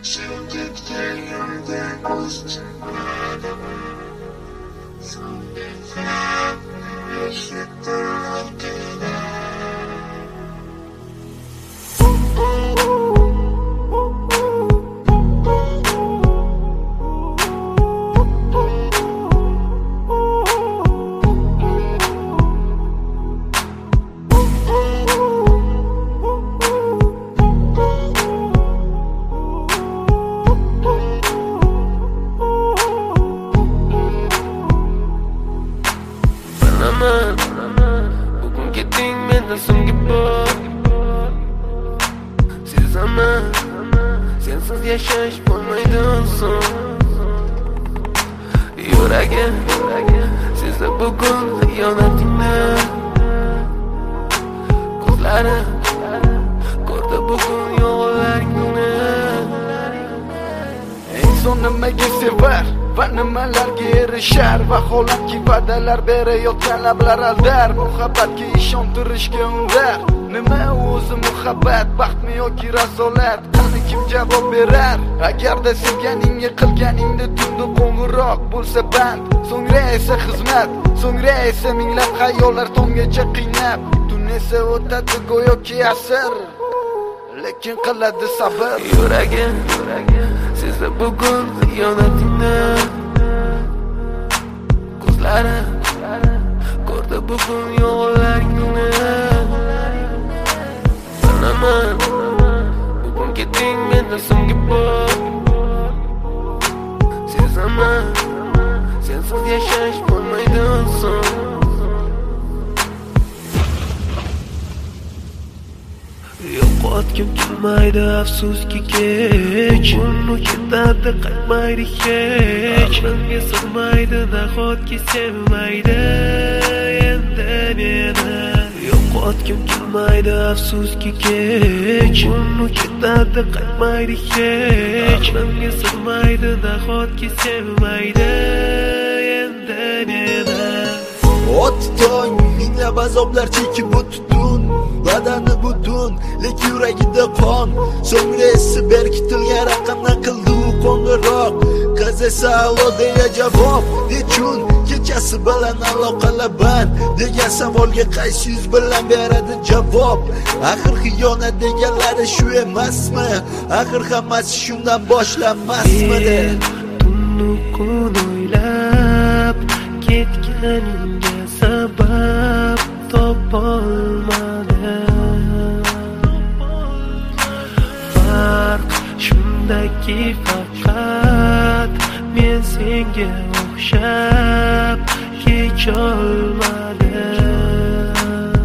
Bugun ketding mendan so'nggi bor. Sezaman, sensiz yashash bo'lmaydi oson. Yuragim sezdi bugun xiyonatingni. Ko'zlarim ko'rdi bugun yolg'onlaringni. Inson nimaga sevar va nimalarga erishar? Vaholanki va'dalar berayotgan lablar aldar. Muhabbatga ishontirishga undar. Nima o'zi muhabbat, baxtmi yoki razolat? Qani kim javob berar? Agarda sevganingga qilganingda tunda qo'ng'iroq bo'lsa band, so'ngra esa xizmat, so'ngra esa minglab xayollar tomgacha qiynab, tun esa o'tadi go'yoki asr, lekin qiladi sabr. Yuragim sezdi bugun xiyonatingni. Ko'zlarim ko'rdi bugun yolg'onlaringni. Bilaman, bugun ketding mendan so'nggi bor. Sezaman, sensiz yashash bo'lmaydi oson. Yo'qotgim kelmaydi afsuski kech, uni ketadi qaytmaydi hech. Menga sig'maydi nahotki sevmaydi endi meni. Yo'qotgim kelmaydi afsuski kech, uni ketadi qaytmaydi hech. Menga sig'maydi nahotki sevmaydi endi meni. O'tdi tong, minglab azoblar chekib o'tdun, badani butun, lekin yuragida qon. So'ngra esi berkitilgan raqamdan qildi u qo'ng'iroq. Qiz esa alo deya javob. Nechun kechasi bilan aloqalar band degan savolga qaysi yuz bilan beradi javob? Axir xiyonat deganlari shu emasmi? Axir hammasi shundan boshlanmasmidi? Tunni kun o'ylab ketganingga sabab topolmadim. Farq shundaki faqat men senga o'xshab kecholmadim.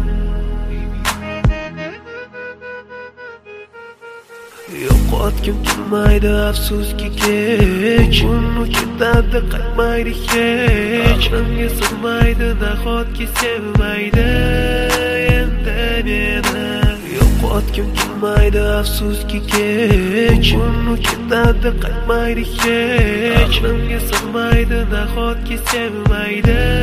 Yo'qotgim kelmaydi afsuski kech, uni ketadi qaytmaydi hech. Menga sig'maydi nahotki sevmaydi endi meni. Yo'qotgim kelmaydi afsuski kech, uni ketadi qaytmaydi hech. Menga sig'maydi nahotki sevmaydi